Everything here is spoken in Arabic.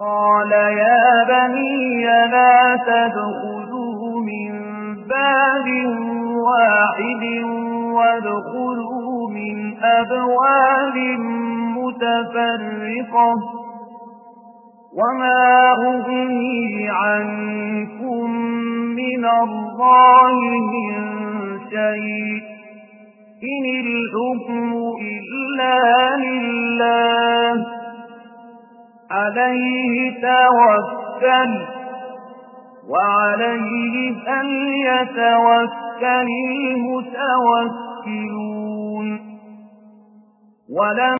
قال يا بني لا تدخلوا من باب واحد وادخلوا من أبواب متفرقة وما أغني عنكم من الله من شيء إن الحكم إلا لله عليه توكل وعليه فليتوكل المتوكلون.